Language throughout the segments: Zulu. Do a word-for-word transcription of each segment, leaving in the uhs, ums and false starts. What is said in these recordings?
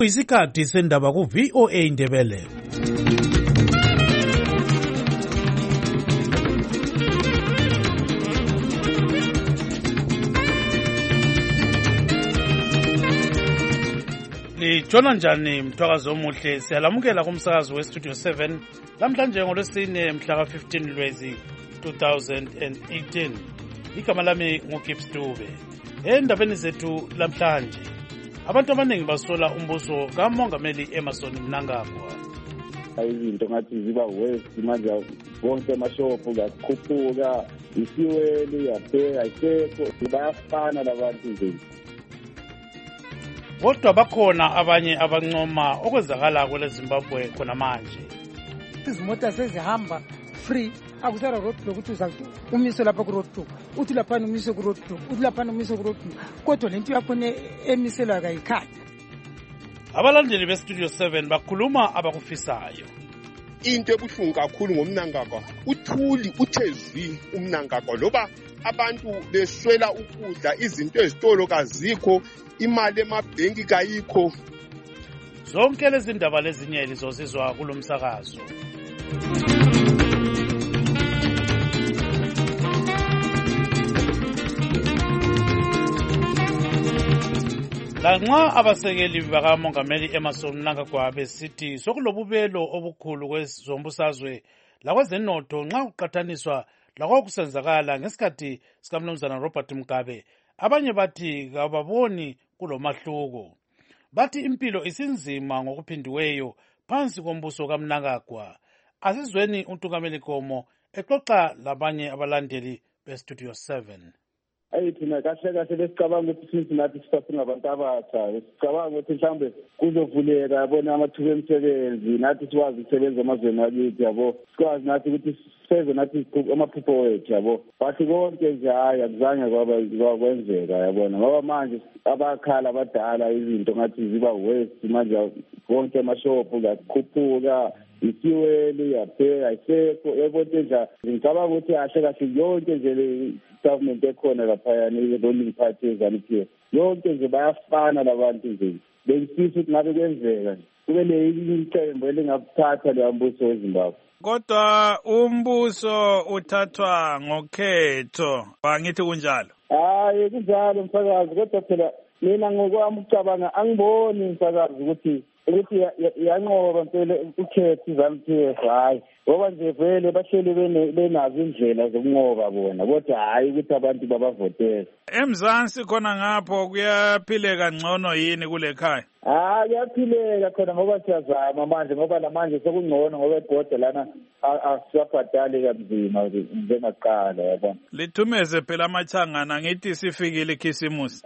Isikhathi sendaba ku V O A Indebele. Lijona njani mthwakazo omuhle, siyalamukela kumsakazo we Studio seven lamhlanje ngolwesine mhla ka fifteen Lwezi two thousand eighteen. Igama lami nguGibbs Dube. Endabeni zethu lamhlanje, abantu abaningi basola umbuso kaMongameli Emmerson Mnangagwa. Izinto ngathi ziba west manje wonke amashophu kakhuphuka, isiweli yabheka isekho, bayafana labantu nje. Kodwa bakhona abanye abancoma okwenzakala kwele Zimbabwe khona manje. Izimota sezihamba free, akusara road block ukuthi uzathi umise lapha ku road block, uthi lapha umise ku road block, uthi lapha umise ku road block, kodwa lento yakhona emiselwa kayikhaya. Abalandeli be Studio seven bakhuluma abakufisayo. Into ebuhlungu kakhulu ngomNangagwa, uthuli uthe zwi umNangagwa, loba abantu beswela ukudla, izinto ezitolo kazikho, imali emabhenki kayikho. Zonke lezi ndaba lezinye lizozizwa kulomsakazo. Lanxa abasekeli bakaMongameli Emmerson Mnangagwa besithi sokulobubelo obukhulu kwezombusazwe lakwezenotho nxa kuqathaniswa lakwakusenzakala ngesikhathi sikaMnumzana Robert Mugabe, abanye bathi kababoni kulomahluko. Bathi impilo isinzima ngokuphindiweyo phansi kombuso kaMnangagwa. Asizweni uNtungameli Komo exoxa labanye abalandeli be Studio seven. Ayi thina kahle kahle lesicabanga ukuthi since nathi sisasingabantu abasha, sicabanga ukuthi mhlambe kuzovuleka yabona amathuba emisebenzi, nathi sikwazi ukusebenza emazweni akithi yabo, sikwazi nathi ukuthi seze nathi amaphupho wethu yabo. Bathi konke nje hayi akuzange kwaba kwenzeka yabona, ngoba manje abakhala abadala izinto ngathi ziba west manje konke amashophu kakhuphuka, isiweli yabheka isekho, yabona nje ngicabanga ukuthi kahle kahle yonke nje le government ekhona lapha yani ruling party ezanithi yonke nje bayafana labantu nje. Bengifisa ukuthi ngabe kwenzeka kube le icembu elingakuthatha le mbuso weZimbabwe. Kodwa umbuso uthathwa ngokhetho, bangithi kunjalo. Hayi kunjalo msakazi, kodwa phela mina ngokwami ukucabanga angiboni msakazi ukuthi ukuthi yanqoba mpela ukhetho izaluthe hayi, ngoba nje vele bahleli benazo indlela zokunqoba bona, kodwa hayi ukuthi abantu babavotele. Emzansi khona ngapho kuyaphileka ngcono yini kule khaya? Ah kuyaphileka khona ngoba siyazama manje, ngoba lamanje sekungcono ngoba egode lana asiyabhadali kanzima njengaqala yabona. Lithumeze phela amachangana ngithi sifikile ikhisimusi.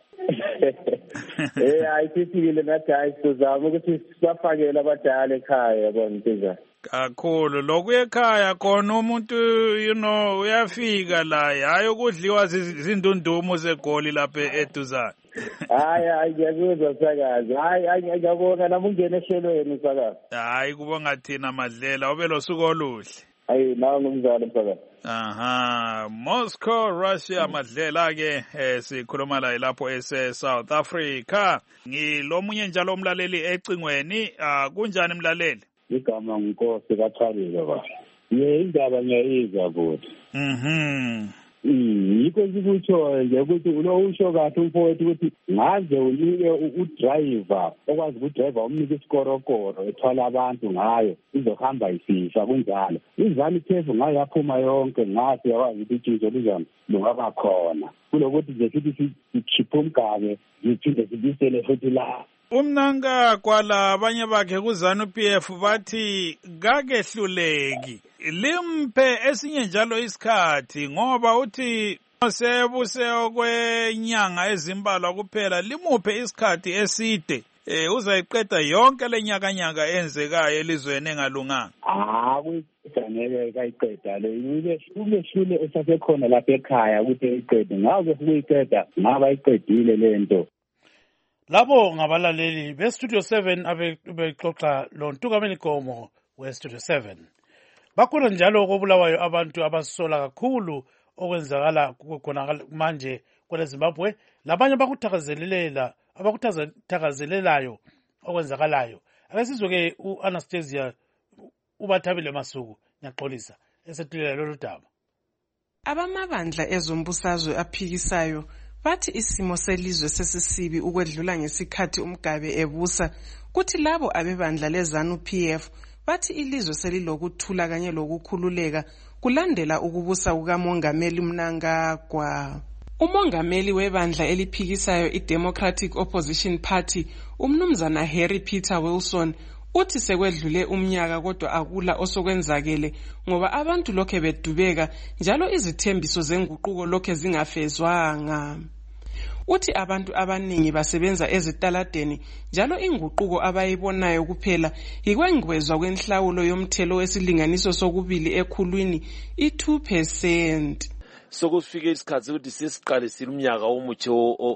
Eh ayisifikile nathi hayi sizama ukuthi sibafakele abadala ekhaya yabona ntiza. Kakhulu lokhu ekhaya khona umuntu you know uyafika la, hayi ukudliwa zindundumo zegoli lapha eduzana. Hayi hayi ngiyakuzwa sakazi, hayi ngiyabonga nami ungene ehlelweni sakazi. Hayi kubonga thina Madlela, ube lo suku oluhle. Hayi nawe ngumzali sakazi. Aha, Moscow, Russia, Madlela ke eh, sikhuluma la lapho ese South Africa. Ngilomunye njalo umlaleli ecingweni, ah kunjani mlaleli? Igama nginkosi kaChalile ba. Ye indaba ngiyayizwa kodwa. Mhm. Yikho ngikutsho nje ukuthi ulo usho kahle umfowethu ukuthi ngaze unike udriver okwazi ukudriver umnike isikorokoro ethwala abantu ngayo izohamba isifa kunjalo. Izami phezu ngayo yaphuma yonke ngathi yakwazi ukuthi izinto lizami lungaba khona. Kulokuthi nje sithi sikhipha umgabe siphinde sibisele futhi la. UMnangagwa labanye bakhe kuZANU P F bathi kakehluleki limpe esinye njalo isikhathi, ngoba uthi sebuse okwenyanga ezimbalwa kuphela, limuphe isikhathi eside eh uzayiqeda yonke lenyakanyaka enzekayo elizweni engalunganga. Ah kuyifanele kayiqeda le yile kulehlule esasekhona lapha ekhaya ukuthi iqede ngaze ukuyiqeda ngaba iqedile lento. Labo ngabalaleli be Studio seven abexoxa lo Ntungameli Komo we Studio seven. Bakhona njalo okubulawayo abantu abasola kakhulu okwenzakala khona manje kwele Zimbabwe, labanye bakuthakazelela abakuthakazelelayo okwenzakalayo. Ake sizwe-ke u-Anastasia uBathabile Masuku ngiyaxolisa esethulela lolu daba. Abamabandla ezombusazwe aphikisayo bathi isimo selizwe sesisibi ukwedlula ngesikhathi uMgabe ebusa, kuthi labo abebandla leZANU-P F bathi ilizwe selilokuthula kanye lokukhululeka kulandela ukubusa kukaMongameli Mnangagwa. Umongameli webandla eliphikisayo iDemocratic Opposition Party, umnumzana Harry Peter Wilson, uthi sekwedlule umnyaka kodwa akula osokwenzakele ngoba abantu lokhe bedubeka njalo izithembiso zenguquko lokhe zingafezwanga. Uthi abantu abaningi basebenza ezitaladeni njalo inguquko abayibonayo kuphela yikwengwezwa kwenhlawulo yomthelo wesilinganiso sokubili ekhulwini i-two percent. Sokufike isikhathi ukuthi sesiqalisile umnyaka omutsha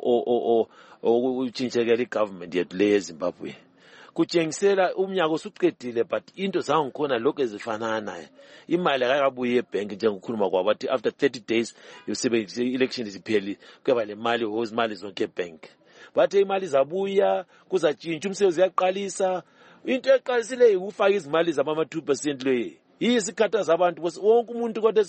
okutshintshekela igovernment yethu le eZimbabwe. Kutshengisela umnyaka usuqedile but into zangikhona lokho ezifanana. Imali akabuye ebhenki njengokhuluma kwabo bathi after thirty days yosebenzisa election isipheli kuba le mali hoze mali zonke ebank. Bathe imali zabuya kuzatshintsha umsebenzi uyaqalisa. Into eqalisile ukufaka izimali zama two percent le. Yisikhathaza abantu wonke umuntu kodwa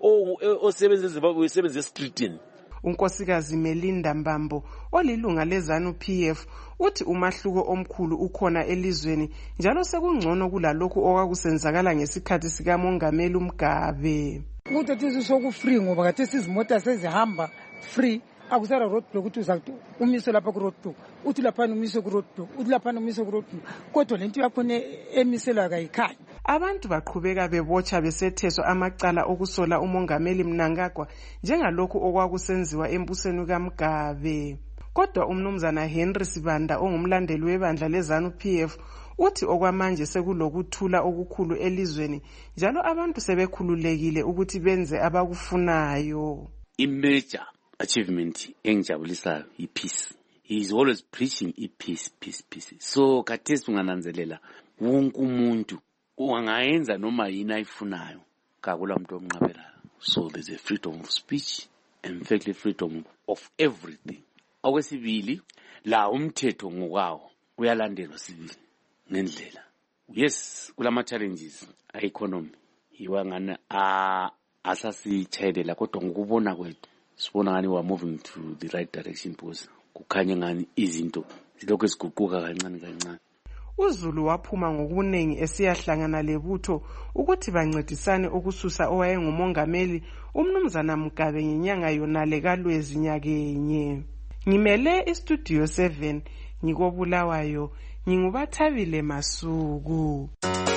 osebenza eZimbabwe usebenza eStreetini. uNkosikazi Melinda Mbambo olilunga leZANU-P F uthi umahluko omkhulu ukhona elizweni njalo sekungcono kulalokho okwakusenzakala ngesikhathi sikaMongameli uMgabe. Ukuthi athi soku-free ngoba kade sizimota sezihamba free akusara road block ukuthi uzakuthi umise lapha ku road block uthi lapha umise ku road block uthi lapha umise ku road block kodwa lento yakhona emiselwa kayikhanya. Abantu baqhubeka bebotsha besetheswa amacala okusola uMongameli Mnangagwa njengalokho okwakusenziwa embusweni kaMgabe. Kodwa umnumzana Henry Sibanda ongumlandeli webandla leZANU-P F uthi okwamanje sekulokuthula okukhulu elizweni njalo abantu sebekhululekile ukuthi benze abakufunayo. Imajor achievement engijabulisayo i-peace. He is always preaching i-peace, peace, peace. So kathesi ungananzelela wonke umuntu ungayenza noma yini ayifunayo kakula umuntu omnqabelayo. So there's a freedom of speech and fairly freedom of everything. Okwesibili la umthetho ngokwawo uyalandelwa sibili ngendlela. Yes, kulama challenges economy yiwangana a asasithelela kodwa ngokubona kwethu sibona ngani we are moving to the right direction because kukhanya ngani izinto zilokho eziguquka kancane kancane. uZulu waphuma ngokuningi esiyahlangana lebutho ukuthi bancedisane ukususa owayengumongameli umnumzana Mugabe ngenyanga yonale kaLwezi nyakenye. Ngimele istudio seven ngikobulawayo ngingubathabile Masuku.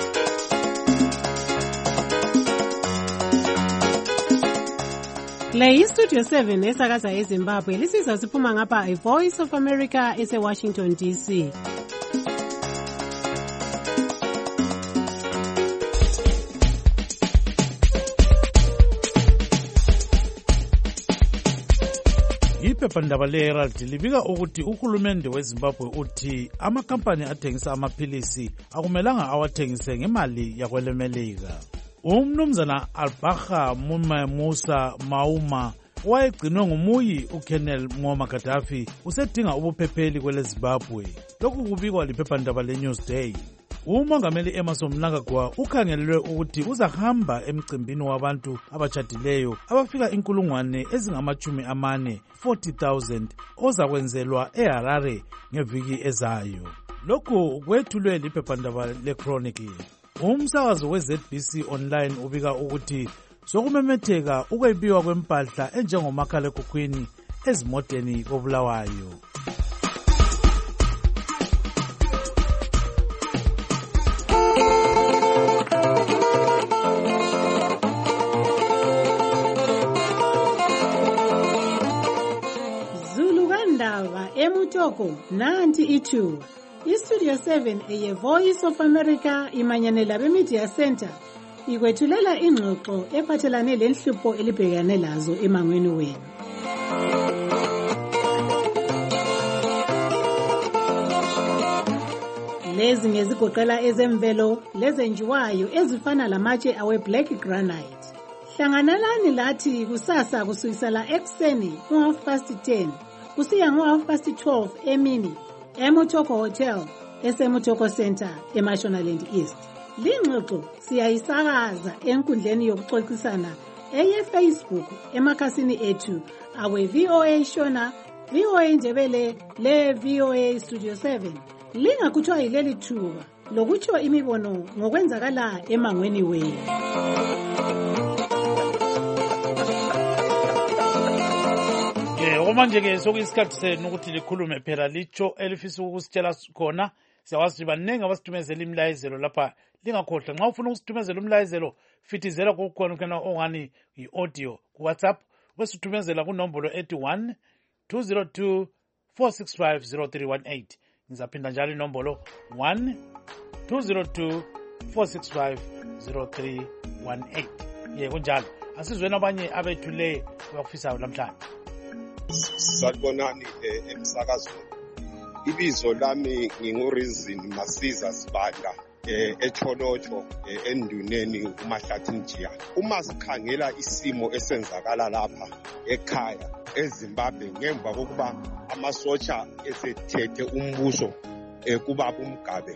Le iStudio seven esakaza eZimbabwe lisiza siphuma ngapha iVoice of America ese Washington D C. Iphephandaba leHerald libika ukuthi uhulumende weZimbabwe uthi amakampani athengisa amaphilisi akumelanga awathengise ngemali yakwelemelika. Umnumzana Albaha Mume Musa Mauma owayegcinwe ngumuyi uKenel Ngoma Gaddafi usedinga ubuphepheli kweleZimbabwe. Lokhu kubikwa liphephandaba leNewsday. Umongameli Emmerson Mnangagwa ukhangelelwe ukuthi uzahamba emcimbini wabantu abachadileyo abafika inkulungwane ezingamachumi amane forty thousand ozakwenzelwa eHarare ngeviki ezayo. Lokhu kwethulwe liphephandaba leChronicle. Umsakazo we-Z B C online ubika ukuthi sokumemetheka ukwebiwa kwempahla enjengomakhalekhukhwini ezimoteni koBulawayo. Zulu kandaba emutoko nanti ithuba. iStudio seven eye Voice of America imanyanela beMedia Center ikwethulela ingxoxo ephathelane lenhlupho elibhekane lazo emangweni wenu. Lezi ngezigoqela ezemvelo lezenjiwayo ezifana lamatshe awe black granite. Hlanganelani lathi kusasa kusukisela ekseni ngo half past ten kusiya ngo half past twelve emini eMutoko Hotel eseMutoko Center eMashonaland East. Lingxoxo siyayisakaza enkundleni yokuxoxisana eye Facebook emakhasini ethu awe V O A Shona, V O A Ndebele le V O A Studio seven. Lingakuthwa yileli thuba lokutsho imibono ngokwenzakala emangweni wenu. Okumanje-ke sokuyisikhathi senu ukuthi likhulume phela litsho elifisa ukusitshela khona. Siyawazi baningi abasithumezela imlayezelo lapha. Lingakhohlwa nxa ufuna ukusithumezela umlayezelo fitizela kukhona khona ongani i-audio ku-WhatsApp besithumezela kunombolo ethi one two zero two four six five zero three one eight. Ngizaphinda njalo inombolo one two zero two four six five zero three one eight. Ye kunjalo asizweni abanye abethule abakufisayo namhlanje. Salibonani emsakazweni. Ibizo lami nginguReason Masiza Sibanda eCholotsho enduneni uMahlathi Njiya. Uma sikhangela isimo esenzakala lapha ekhaya eZimbabwe ngemva kokuba amasotsha esethethe umbuso kubaba uMgabe,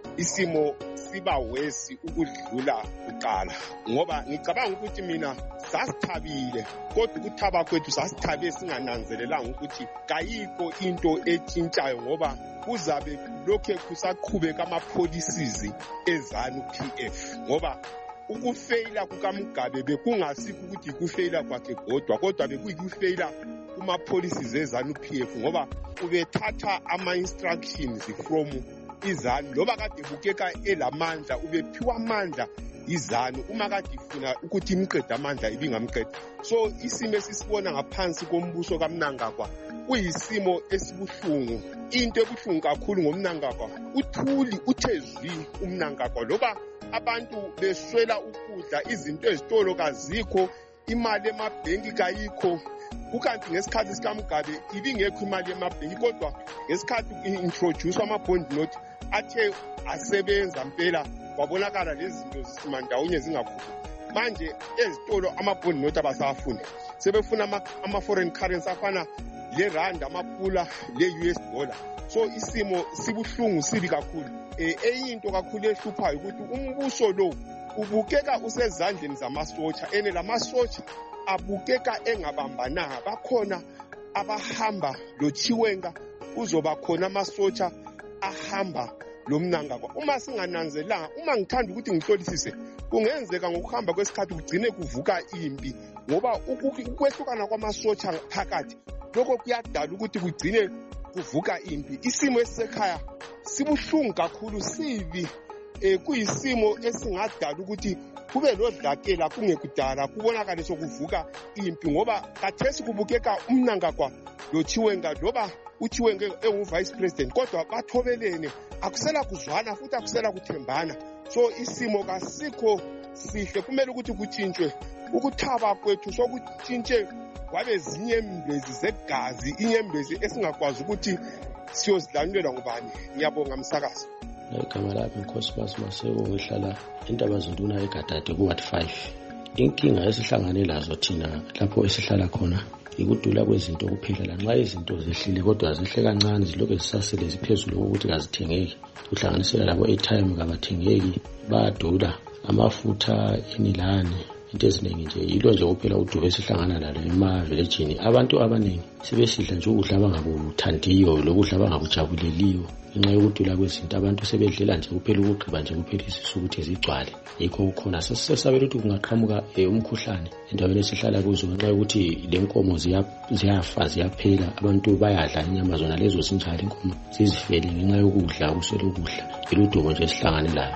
isimo siba wesi ukudlula kuqala, ngoba ngicabanga ukuthi mina sasithabile kodwa ukuthaba kwethu sasithabe singananzelelanga ukuthi kayikho into etshintshayo, ngoba kuzabe lokhe kusaqhubeka ama-policies eZANU P F, ngoba ukufeyila kukaMgabe bekungasikho ukuthi ukufeyila kwakhe kodwa kodwa bekuyikufeyila kuma-policies eZANU P F, ngoba ubethatha ama-instructions from iZANU loba kade bukeka elamandla ubephiwa amandla iZANU uma kade ifuna ukuthi imqede amandla ibingamqede. So isimo esisibona ngaphansi kombuso kaMnangagwa kuyisimo esibuhlungu, into ebuhlungu kakhulu ngomNangagwa. Uthuli uthe zwi uMnangagwa loba abantu beswela ukudla, izinto ezitolo kazikho, imali emabhenki kayikho. Ukanti ngesikhathi sikaMgabe ibingekho imali emabhenki, kodwa ngesikhathi introduce ama-bond note athe asebenza mpela kwabonakala lezi zinto zisimandawonye zingakhuphuki. Manje ezitolo ama-bond note abasafuni, sebefuna ama-foreign currency afana le-rand, amapula, le-U S dollar. So isimo sibuhlungu sibi kakhulu. Enye into kakhulu ehluphayo ukuthi umbuso lo ubukeka usezandleni zamasotsha, ene lamasotsha abukeka engabambananga. Bakhona abahamba lo Chiwenga, uzoba khona amasotsha ahamba lo Mnangagwa. Uma singananzelanga, uma ngithanda ukuthi ngihlolisise, kungenzeka ngokuhamba kwesikhathi kugcine kuvuka impi, ngoba ukwehlukana kwamasotsha phakathi lokho kuyadala ukuthi kugcine kuvuka impi. Isimo esisekhaya sibuhlungu kakhulu, sibi. Eh kuyisimo esingadala ukuthi kube lodlakela kungekudala kubonakala sokuvuka impi, ngoba kathesi kubukeka uMnangagwa lo Chiwenga loba uChiwenga engu-vice president kodwa bathobelene, akusela kuzwana futhi akusela kuthembana. So isimo kasikho sihle, kumele ukuthi kuthintshwe. Ukuthaba kwethu sokutshintshe kwabe zinye imbezi zegazi, inyembezi esingakwazi ukuthi siyozidlanulela ngubani. Ngiyabonga msakazi. Igama lami uNkosikazi Maseko, ngihlala eNtabazinduna eGadade ku-Ward five. Inkinga esihlangane lazo thina lapho esihlala khona ikudula kwezinto kuphela. Lanxa izinto zehlile kodwa zihle kancane, zilokhu zisasele ziphezulu ukuthi kazithengeki. Kuhlanganisela labo airtime kabathengeki, bayadula, amafutha inilane, into eziningi nje. Yilo nje kuphela udubo esihlangana nalo ema-villagini. Abantu abaningi sebesidla nje ukudla abangakuthandiyo, lokudla abangakujabuleliyo. Ngenxa yokudula kwezinto abantu sebedlela nje kuphela ukugqiba nje kuphela isisu ukuthi zigcwale. Yikho kukhona sesisabela ukuthi kungaqhamuka umkhuhlane endaweni esihlala kuzo, ngenxa yokuthi le nkomo ziyafa ziyaphela, abantu bayadla inyama zona lezo zinjalo inkomo zizifele ngenxa yokudla kuswela ukudla. Yilo udubo nje esihlangane lalo.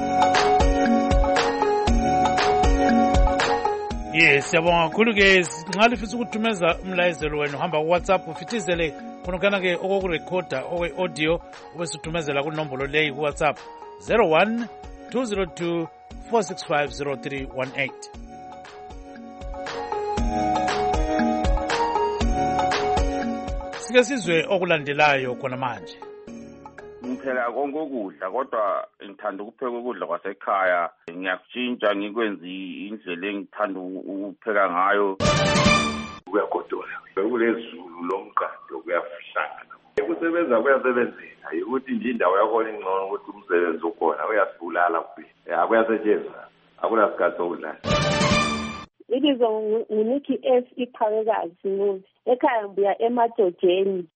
Yes, siyabonga kakhulu ke. Nxa lifisa ukuthumeza umlayezelo wenu hamba ku WhatsApp ufithizele khonokana ke okurekhoda okwe audio ubesithumezela ku nombolo leyi ku WhatsApp zero one two zero two four six five zero three one eight. Sike sizwe okulandelayo khona manje. Ngiphela konke ukudla kodwa ngithanda ukupheka ukudla kwasekhaya. Ngiyakutshintsha ngikwenza indlela engithanda ukupheka ngayo. Kuyagodola kulezulu lomqado kuyafihlana ukusebenza kuyasebenzisa ukuthi nje indawo yakhona ingcono ukuthi umsebenzi ukhona uyasibulala kuphela ya kuyasetshenziswa akulasikhathi sokudlala. Ibizwa nguNiki S iqhawekazi ngoba ekhaya ngibuya eMajojeni.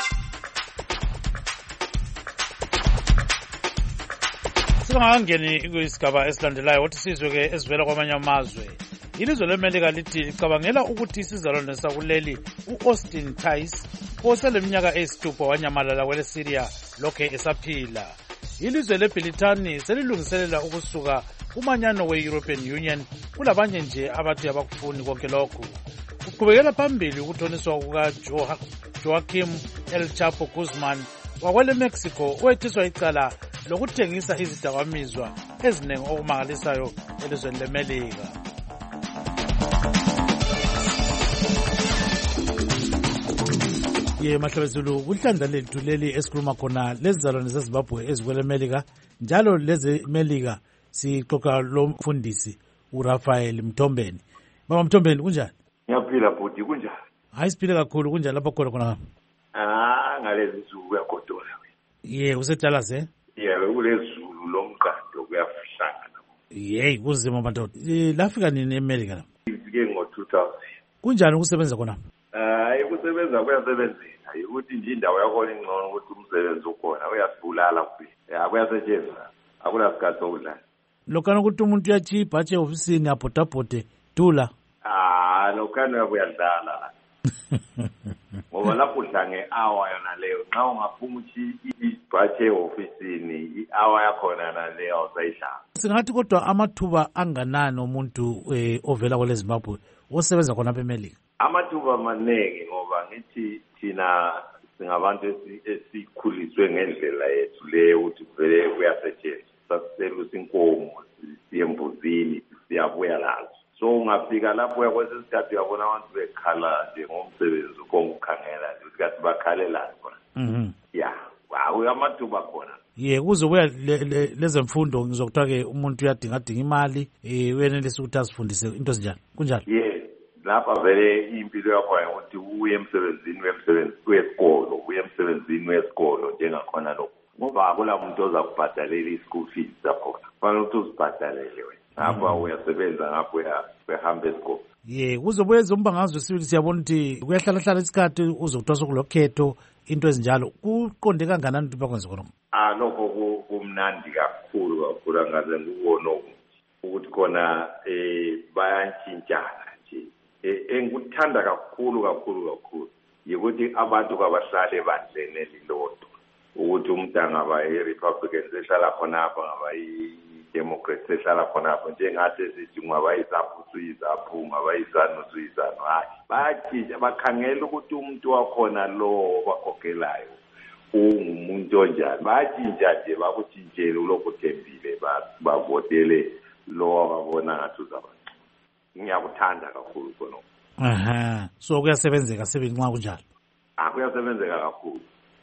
Singakangeni kwisigaba esilandelayo wathi sizwe ke esivela kwamanye amazwe. Ilizwe leMelika lithi licabangela ukuthi isizalwane sakuleli u-Austin Tice oseleminyaka eyisithupha wanyamalala kwele Syria lokhe esaphila. Ilizwe leBrithani selilungiselela ukusuka kumanyano we-European Union kulabanye nje abathi abakufuni konke lokhu. Kuqhubekela phambili ukuthoniswa kukaJoaquim El Chapo Guzman wakwele Mexico owethiswa icala lokuthengisa izidakamizwa eziningi okumangalisayo elizweni leMelika. Ye mahlabezulu kuhlandla lethu leli esikhuluma khona lezizalwane zeZimbabwe ezikwele Melika njalo lezi Melika sixoxa lo mfundisi uRafael Mthombeni. Baba Mthombeni kunjani? Ngiyaphila bhuti kunjani? Hayi siphile kakhulu kunjani lapho khona khona? Ah ngalezi nsuku kuyagodola wena. Ye useDallas eh? Yeah kulezulu lomqando kuyafihlana. Hey kuzima madoda. Lafika nini eMelika la? Ifike ngo two thousand. Kunjani ukusebenza khona? Hayi ukusebenza kuyasebenzisa ukuthi nje indawo yakhona ingcono ukuthi umsebenzi ukhona uyasibulala kuphela ya kuyasetshenziswa akulasikhathi sokudlala. Lokana ukuthi umuntu uyachipa ache ofisini abhodabhode dula. Ah lokana kuyadlala. Ngoba lapho udla nge-hour yona leyo nxa ungaphuma uthi ibhache ofisini i-hour yakhona naleyo awusayidlala. Singathi kodwa amathuba anganani umuntu ovela kwele Zimbabwe osebenza khona eMelika? Amathuba maningi ngoba ngithi thina singabantu esikhuliswe ngendlela yethu leyo ukuthi vele kuyasetshenziswa. Sasiselusa inkomo siyembuzini siyabuya lazo. So ungafika lapho uyakwenza isikhathi uyabona abantu bekhala nje ngomsebenzi ukongukhangela nje ukuthi bakhalelani khona. Mhm. Yeah, wawu amathuba khona. Ye kuzobuya lezemfundo ngizokuthiwa ke umuntu uyadinga dinga imali eh uyenelisa ukuthi asifundise into ezinjani kunjalo. Yes, lapha vele impilo yakho ukuthi uye emsebenzini wemsebenzi wesikolo uye emsebenzini wesikolo njengakhona lokho. Ngoba akula muntu ozakubhadalela i-school fees zakho. Kufanele ukuthi uzibhadalele wena. Apha uyasebenza ngapho uyahamba esikolo. Ye kuzobuya zombangazwe sibili siyabona ukuthi kuyahlala hlala isikhathi uzokuthiwa sokulokhetho into ezinjalo kuqonde kanganani ukuthi bakwenze khona. Ah lokho kumnandi kakhulu kakhulu angaze ngikubona ukuthi khona eh bayantshintshana nje. Engikuthanda kakhulu kakhulu kakhulu yikuthi abantu kabahlale bandlene lilodwa ukuthi umuntu angaba i-Republican sehlala khonapha ngaba i-Democrat sehlala khonapha njengathi sithi ngaba izaphu suyizaphu ngaba izanu suyizanu hayi bayatshintsha bakhangela ukuthi umuntu wakhona lo bakhokelayo ungumuntu onjani bayatshintsha nje bakutshintshele ulokhu thembile bavotele lo ababona ngathi uzaba ngiyakuthanda kakhulu khona. Aha so kuyasebenzeka sebenza nxa kunjalo. Ah kuyasebenzeka kakhulu.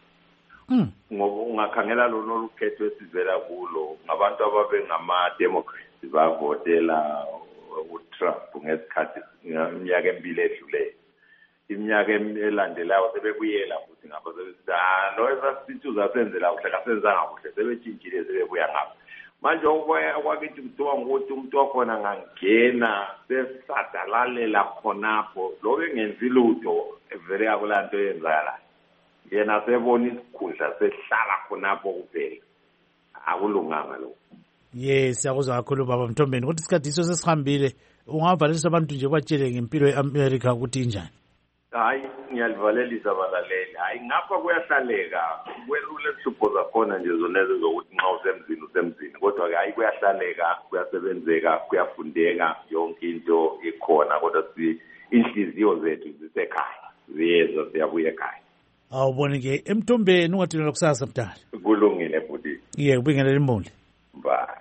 Mm. Ngoba ungakhangela lona olukhetho esivela kulo ngabantu ababe ngama-Democrats bavotela uTrump ngesikhathi iminyaka emibili edlule. Iminyaka elandelayo sebebuyela futhi ngapha sebesithi ah lo esasithi uzasenzela kuhle kasenzanga kuhle sebetshintshile sebebuya ngapha. Manje okwakithi kuthiwa ngokuthi umuntu wakhona ngangena sesadalalela khonapho lo bengenzi lutho evele akulanto yenzala. Yena sebona isikhundla sehlala khonapho kuphela akulunganga lo. Yes siyakuzwa kakhulu baba Mthombeni ukuthi isikhathi iso sesihambile ungavalelisa abantu nje batshele ngempilo yeAmerica ukuthi injani. Hayi ngiyalivalelisa abalaleli hayi ngapha kuyahlaleka kwelule hlupho zakhona nje zonezo zokuthi nxa usemzini usemzini kodwa ke hayi kuyahlaleka kuyasebenzeka kuyafundeka yonke into ikhona kodwa si inhliziyo zethu zisekhaya ziyeza siyabuya ekhaya. Awubone ke eMthombeni ungathina kusasa mdala. Kulungile futhi. Ye ubingelela imoli. Bye.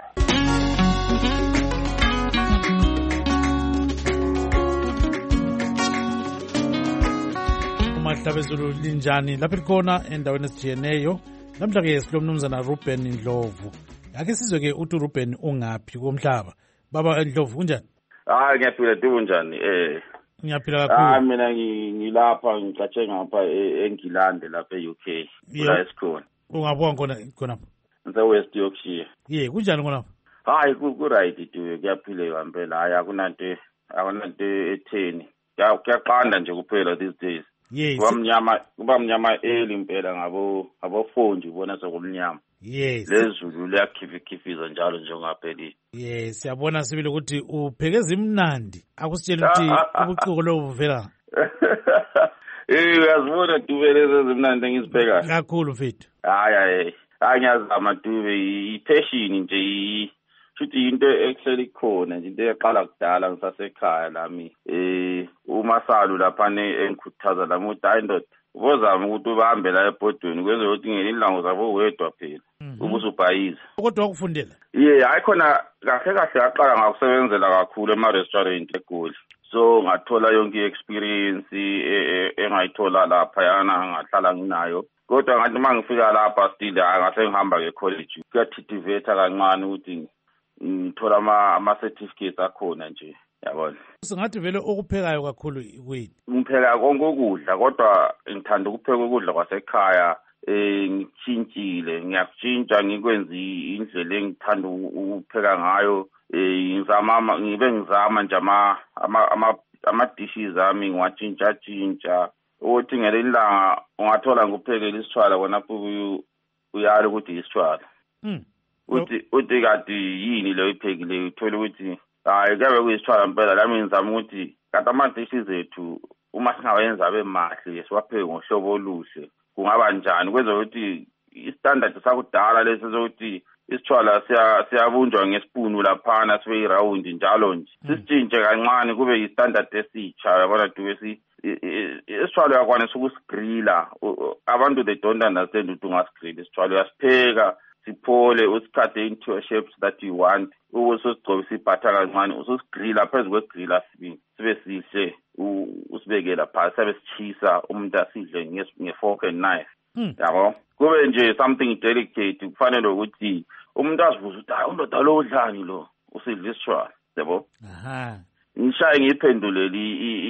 Mahlabezulu linjani lapha likhona endaweni esijiyeneyo namhla ke silomnumzana Ruben Ndlovu. Ake sizwe ke uthi Ruben ungaphi komhlaba. Baba Ndlovu kunjani? Hayi ngiyaphila kunjani eh Ngiyaphila kakhulu. Ah mina ngilapha ngicatshe ngapha eNgilande lapha e-U K. La esikhona. Ungabona khona khona. Nse West Yorkshire. Yeah, kunjani khona? Hayi ku right duwe kuyaphileka impela. Hayi akunanto akunanto etheni. Kuyaqanda nje kuphela these days. Yes. Kuba mnyama kuba mnyama early impela ngabo ngabofoni ubona sokumnyama. Yes. Lezulu liyakhifikhifiza njalo njengapheli. Yes, siyabona sibile ukuthi uphekeza imnandi. Akusitshela ukuthi ubuciko lo buvela. Eh uyazibona dubele zezimnandi engizibheka. Kakhulu mfethu. Hayi hayi. Angiyazama dube i-passion nje futhi into excel ikhona nje into eqala kudala ngisasekhaya lami eh uMasalu lapha engikhuthaza lami ukuthi hayi ndoda ubozama ukuthi ubahambe la ebhodweni kwenze ukuthi ngene ilango zabo wedwa phela ubusubhayiza kodwa wakufundela yeah hayi khona kahle kahle yaqala ngakusebenzela kakhulu ema restaurant eGoli so ngathola yonke experience engayithola lapha yana ngahlala nginayo kodwa ngathi mangifika lapha still ngase ngihamba ke college kuyathithivetha kancane ukuthi ngithola ama ama certificates akhona nje yabona singathi vele okuphekayo kakhulu kuyini ngipheka konke ukudla kodwa ngithanda ukupheka ukudla kwasekhaya eh ngitshintshile ngiyakutshintsha ngikwenza indlela engithanda ukupheka ngayo eh ngizama ngibe ngizama nje ama ama ama dishes ami ngiwatshintsha tshintsha uthi ngelilanga ungathola nguphekela isithwala wona futhi uyala ukuthi isithwala mm uthi uthi kade yini lo iphekile uthola ukuthi hayi kabe kuyisithwala impela lami ngizama ukuthi kade amadishes zethu uma singawenza abe mahle siwapheke ngohlobo oluhle kungaba njani kwenza ukuthi istandard sakudala lesi sokuthi isithwala siyabunjwa ngesipunu laphana sibe round njalo nje sisitshintshe kancane kube istandard esitsha yabona dube si isithwala yakwana sokusigrilla abantu they don't understand ukuthi ungasigrill isithwala uyasipheka siphole usikhathe into shapes that you want ubusosigcoba siphatha kancane ususigrilla phezulu kwegrilla sibi sibe sihle usibekela phansi sabe sichisa umuntu asidle ngefork and knife yabo kube nje something delicate kufanele ukuthi umuntu azibuza ukuthi hayi undoda lo udlani lo usidla isithwala yabo aha ngishaye ngiphendulele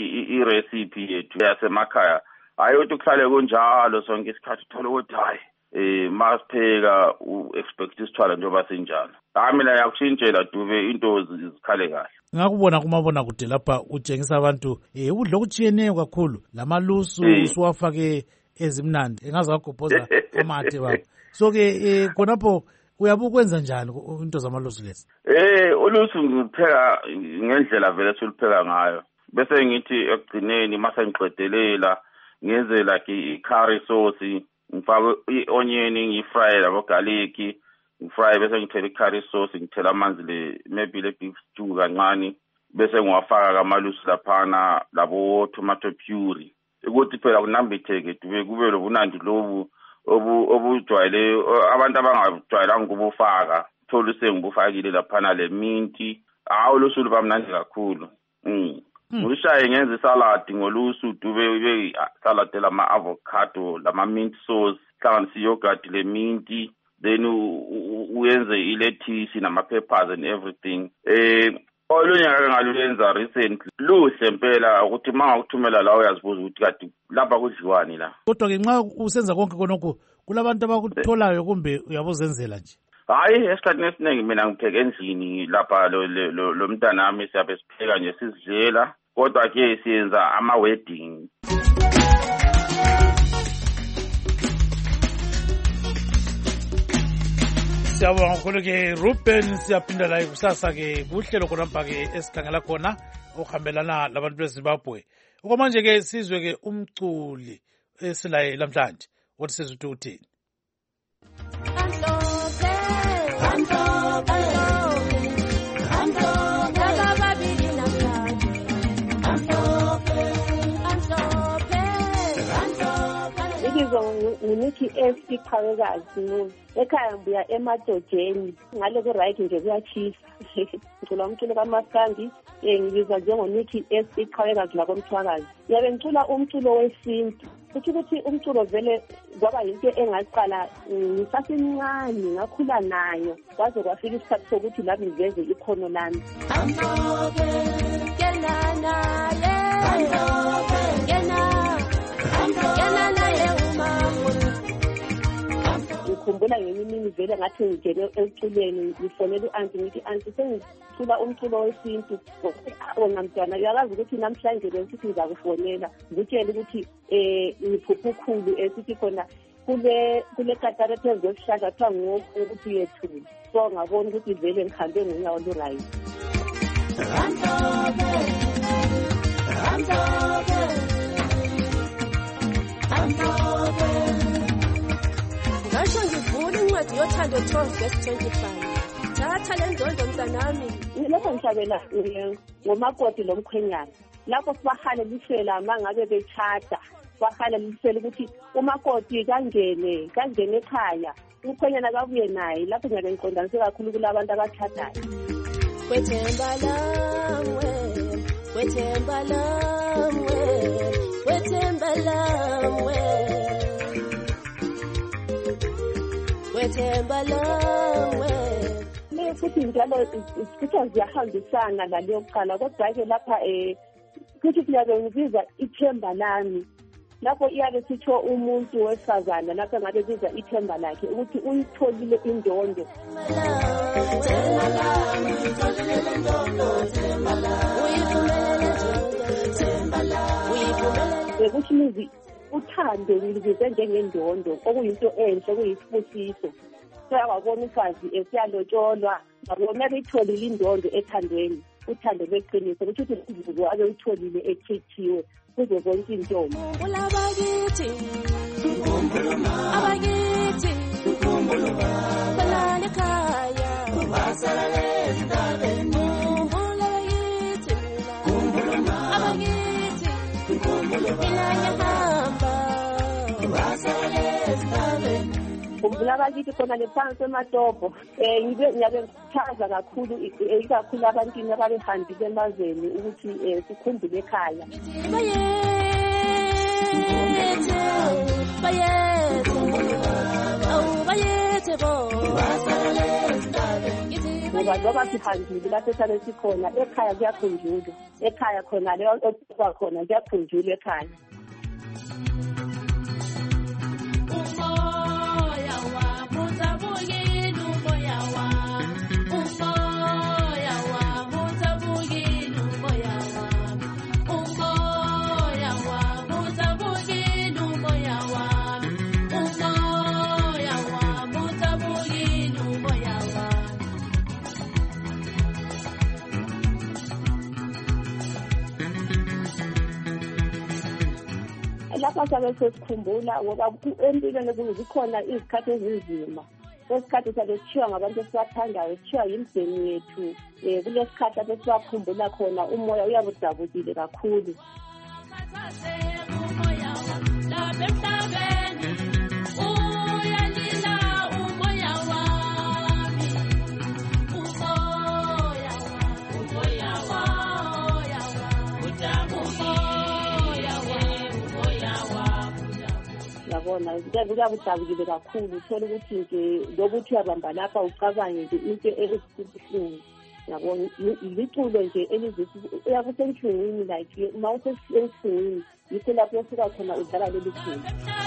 i-recipe yethu yasemakhaya hayi ukuthi kuhlale kunjalo sonke isikhathi uthola ukuthi hayi eh masipheka u-expect isithwala njengoba sinjalo hayi mina yakushintshela dube into zikhale kahle ngakubona kumabona kude lapha utshengisa abantu eh ukudla okutshiyeneyo kakhulu lamalusu usuwafake ezimnandi engaze agobhoza amathe baba so ke eh khonapho uyabe ukwenza njani into zamalusu lezi eh ulusu ngipheka ngendlela vele silupheka ngayo bese ngithi ekugcineni mase ngiqedelela ngenze like i-curry sauce ngifake i-onion ngifry labo garlic ngifry bese ngithela i-curry sauce ngithela amanzi le maybe le beef stew kancane bese ngiwafaka kamalusu laphana labo tomato puree ukuthi phela kunambitheke dube kube lobunandi lobu obu obujwayele abantu abangajwayelanga ukubufaka thola usengibufakile laphana le minti awu lusu luba mnandi kakhulu mm ushaye ngenza salad ngolusu dube ibe salad lama avocado lama mint sauce hlanganisa yogurt le minti then uyenze ilettuce nama peppers and everything eh olunye ngake ngaluyenza recently luhle impela ukuthi mangakuthumela la uyazibuza ukuthi kade lapha kudliwani la kodwa ke nxa usenza konke konke kulabantu abakutholayo kumbe uyabozenzela nje hayi esikhathini esiningi mina ngipheka endlini lapha lo mntana nami siyabe sipheka nje sizidlela kodwa ke siyenza ama wedding siyabonga kakhulu ke Ruben siyaphinda la kusasa ke kuhlelo khonapha ke esikhangela khona okuhambelana labantu beZimbabwe okwamanje ke sizwe ke umculi esilaye namhlanje wathi sizuthi uthini Nginikhi S iqhawekazi ekhaya ngibuya emadojeni ngale ku right nje kuyachisa ngicula umculo kaMaskandi ngibizwa njengoNikhi S iqhawekazi la komthwakazi yabe ngicula umculo wesintu futhi ukuthi umculo vele kwaba yinto engaqala ngisasemncane ngakhula nayo kwaze kwafika isikhathi sokuthi lami ngiveze ikhono lami amboke kenana ye ngikhumbula ngenye imini vele ngathi ngingene eculeni ngifonela u-anti ngithi anti sengicula umculo wesintu wona mntwana uyakazi ukuthi namhlanje le sithi ngizakufonela ngitshele ukuthi um ngiphuphukhulu esithi khona kule kule katara phezu kwesihlahla kuthiwa ngoku ukuthi uyethule so ngabona ukuthi vele ngihambe ngenyawo olurayithi. ngasho ngivula incwadi yothando twelve verse twenty-five thatha le ndondo mntanami. Lapho ngihlabela ngomakoti lo mkhwenyana lapho sibahalelisela uma ngabe bechata sibahalelisela ukuthi umakoti kangene kangene ekhaya umkhwenyana kabuye naye lapho ngiyabe ngiqondanise kakhulu kulabantu abachatayo. Kwethemba lamwe kwethemba lamwe kwethemba lamwe kwethemba lamwe futhi njalo isikuthi ziyahambisana naleyo kuqala kodwa-ke lapha um futhi kuyabe ngibiza ithemba lami lapho iyabe sitsho umuntu wesifazana lapho engabe biza ithemba lakhe ukuthi uyitholile indondo. Ukuthi mizi uthando ngilibize njengendondo okuyinto enhle okuyisibusiso. Sayabona umfazi esiyalotsholwa ngabona beyitholile indondo ethandweni uthando lweqiniso ukuthi uZulu abe utholile ekhethiwe kuzo zonke intombi. Abakithi abakithi balale ekhaya basalale ezintabeni abakithi abakithi mina ngihamba basalale ezintabeni. Khumbula abakithi khona lephansi ematopo um ngibe ngiyabe ngikuchaza kakhulu ikakhulu abantwini ababehambile emazweni ukuthi um sikhumbule ekhaya. Ngoba njengoba sihambile lapho esale sikhona ekhaya kuyakhunjulwa ekhaya khona leyo okuba khona kuyakhunjulwa ekhaya. Lapha sabe sesikhumbula ngoba empilweni zikhona izikhathi ezinzima. Lesikhathi sabe sithiwa ngabantu esibathandayo sithiwa yimdeni yethu um kulesikhathi lapho sibakhumbula khona umoya uyabudabukile kakhulu. Yabona kuyabudabukile kakhulu uthola ukuthi nje lokuthi uyabamba lapha ucabange nje into ebuhlungu. Yabona liculo nje elizisi uyabe usenhlungwini like uma usenhlungwini yikho lapho usuka khona udlala leli culo.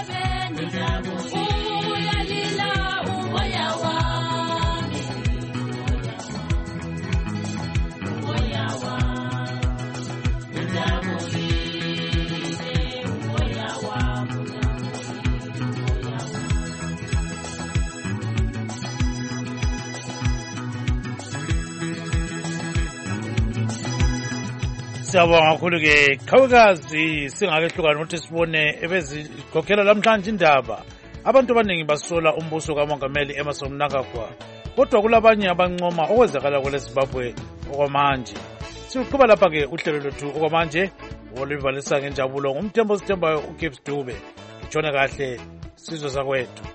Siyabonga kakhulu-ke khawukazi singakehlukani ukuthi sibone ebezikhokhela lamhlanje indaba abantu abaningi basola umbuso kamongameli Emmerson Mnangagwa kodwa kulabanye abancoma okwenzakala kwele Zimbabwe okwamanje. Siqhuba lapha-ke uhlelo lwethu okwamanje oluvalisa ngenjabulo ngumthembo sithembayo uGibbs Dube. Utshone kahle sizwe zakwethu.